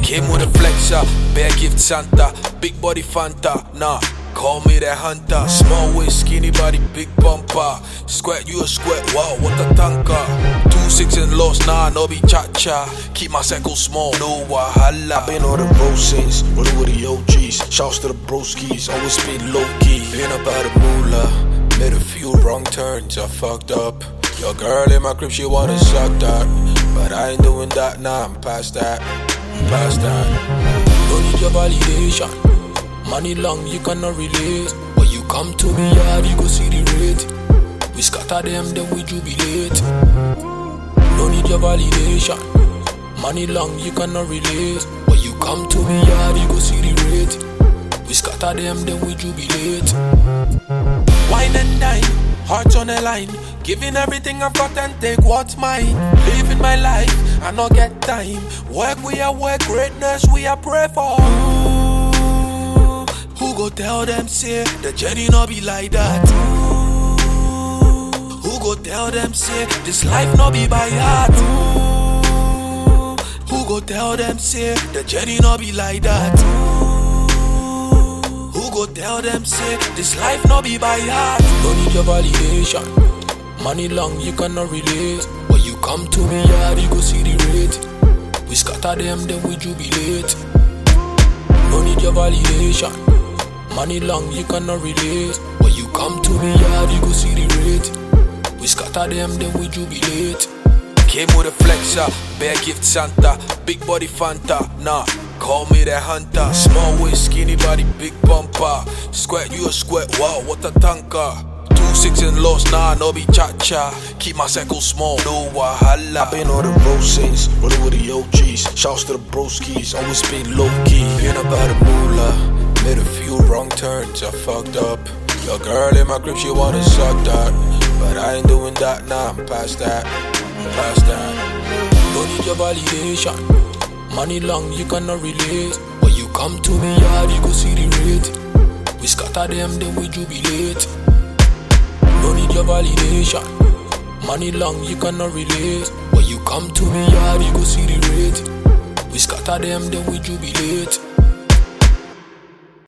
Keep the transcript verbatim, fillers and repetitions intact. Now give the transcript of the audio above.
Came with a flexer, bear gift Santa, big body Fanta, nah. Call me that hunter. Small waist, skinny body, big bumper. Squirt, you a squirt, wow, what a tanker. Two six and lost, nah, no be cha-cha. Keep my circle small, no wahala. I been on the road since, rolling with the O Gs. Shouts to the broskies, always been low-key. Been about a moolah, made a few wrong turns, I fucked up. Your girl in my crib, she wanna suck that, but I ain't doing that, nah, I'm past that, I'm past that. Don't need your validation. Money long, you cannot relate. When you come to me yard, you go see the rate. We scatter them, then we jubilate. No need your validation. Money long, you cannot relate. When you come to me yard, you go see the rate. We scatter them, then we jubilate. Wine and dine, hearts on the line. Giving everything I've got and take what's mine. Living my life, I not get time. Work we are work, greatness we are pray for. Who go tell them say the journey no be like that? Who go tell them say this life no be by heart? Who go tell them say the journey no be like that? Who go tell them say this life no be by heart? Don't need your validation. Money long, you cannot relate. When you come to me yard, you go see the rate. We scatter them, then we jubilate. No need your validation. Money long, you cannot relate. When you come to me yard, you go see the rate. We scatter them, then we jubilate. Came with a flexer, bear gift Santa, big body Fanta, nah. Call me that hunter. Small waist, skinny body, big bumper. Squirt, you a squirt, wow, what a tanker. Two six and lost, nah, no be cha-cha. Keep my circle small, no wahala. I been on the road since, rolling with the O Gs. Shouts to the broskies, always been low-key. Been about a moolah, made a few wrong turns, I fucked up. Your girl in my crib, she wanna suck that, but I ain't doing that, nah, I'm past that, I'm past that. Don't need your validation. Money long, you cannot relate. When you come to me yard, you go see the rate. We scatter them, then we jubilate. Don't need your validation. Money long, you cannot relate. When you come to me yard, you go see the rate. We scatter them, then we jubilate.